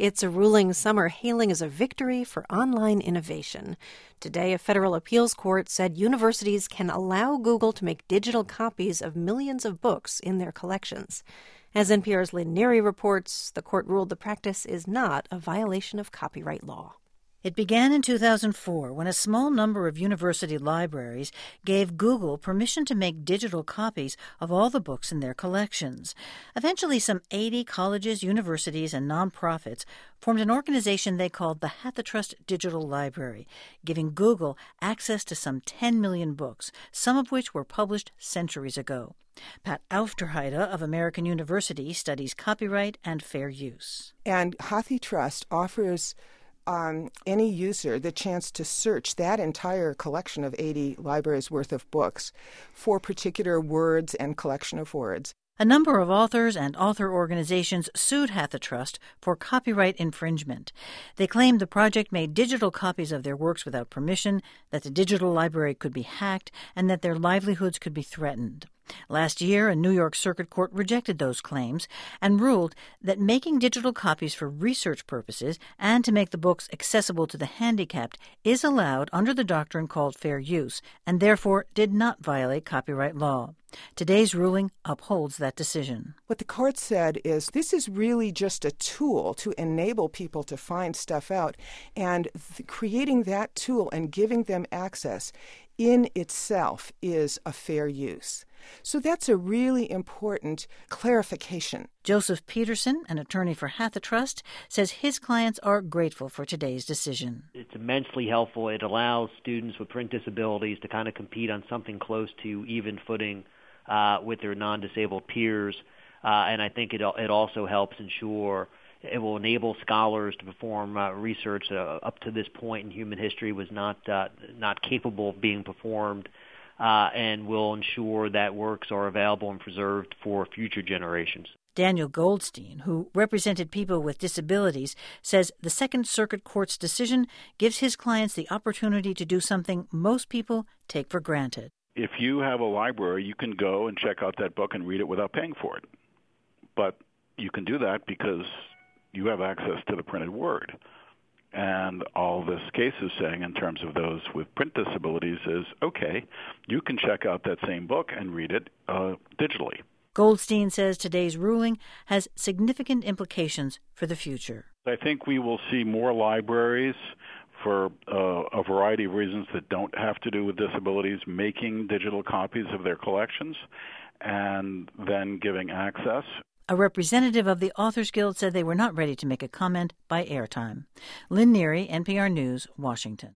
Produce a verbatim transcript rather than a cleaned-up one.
It's a ruling some are hailing as a victory for online innovation. Today, a federal appeals court said universities can allow Google to make digital copies of millions of books in their collections. As N P R's Lynn Neary reports, the court ruled the practice is not a violation of copyright law. It began in two thousand four when a small number of university libraries gave Google permission to make digital copies of all the books in their collections. Eventually, some eighty colleges, universities, and nonprofits formed an organization they called the HathiTrust Digital Library, giving Google access to some ten million books, some of which were published centuries ago. Pat Aufderheide of American University studies copyright and fair use. And HathiTrust offers Um, any user the chance to search that entire collection of eighty libraries worth of books for particular words and collection of words. A number of authors and author organizations sued HathiTrust for copyright infringement. They claimed the project made digital copies of their works without permission, that the digital library could be hacked, and that their livelihoods could be threatened. Last year, a New York Circuit Court rejected those claims and ruled that making digital copies for research purposes and to make the books accessible to the handicapped is allowed under the doctrine called fair use and therefore did not violate copyright law. Today's ruling upholds that decision. What the court said is this is really just a tool to enable people to find stuff out, and th- creating that tool and giving them access in itself is a fair use. So that's a really important clarification. Joseph Peterson, an attorney for HathiTrust, says his clients are grateful for today's decision. It's immensely helpful. It allows students with print disabilities to kind of compete on something close to even footing uh, with their non-disabled peers. Uh, and I think it, it also helps ensure it will enable scholars to perform uh, research uh, up to this point in human history was not uh, not capable of being performed, uh, and will ensure that works are available and preserved for future generations. Daniel Goldstein, who represented people with disabilities, says the Second Circuit Court's decision gives his clients the opportunity to do something most people take for granted. If you have a library, you can go and check out that book and read it without paying for it. But you can do that because you have access to the printed word. And all this case is saying in terms of those with print disabilities is, okay, you can check out that same book and read it uh, digitally. Goldstein says today's ruling has significant implications for the future. I think we will see more libraries for uh, a variety of reasons that don't have to do with disabilities making digital copies of their collections and then giving access. A representative of the Authors Guild said they were not ready to make a comment by airtime. Lynn Neary, N P R News, Washington.